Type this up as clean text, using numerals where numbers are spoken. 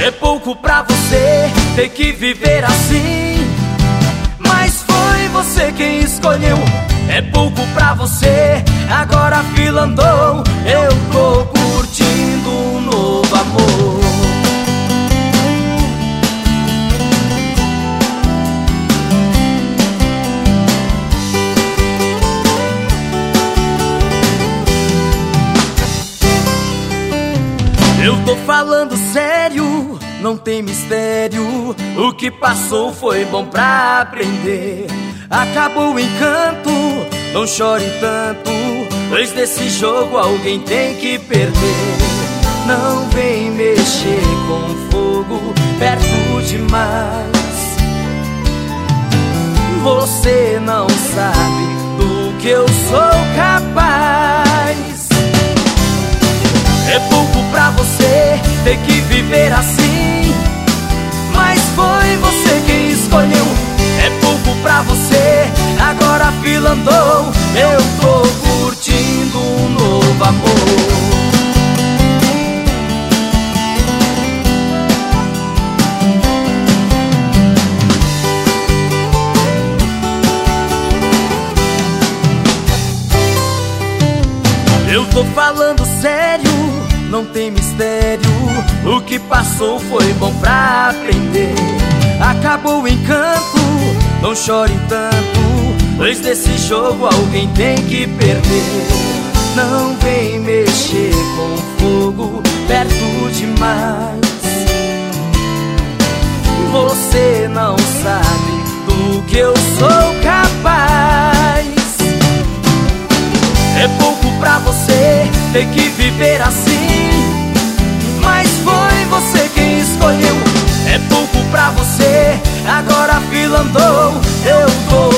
É pouco pra você ter que viver assim, mas foi você quem escolheu. É pouco pra você, agora a fila andou. Eu tô curtindo um novo amor. Eu tô falando sério, não tem mistério. O que passou foi bom pra aprender. Acabou o encanto, não chore tanto, pois desse jogo alguém tem que perder. Não vem mexer com fogo perto demais. Você não sabe do que eu sou capaz. É pouco pra você ter que viver assim, mas foi você quem escolheu. É pouco pra você, agora a fila andou. Eu tô curtindo um novo amor. Eu tô falando sério, não tem mistério. O que passou foi bom pra aprender. Acabou o encanto, não chore tanto, pois desse jogo alguém tem que perder. Não vem mexer com fogo perto demais. Você não sabe do que eu sou capaz. É pouco pra você ter que viver assim, mas foi você quem escolheu. É pouco pra você, agora a fila andou. Eu tô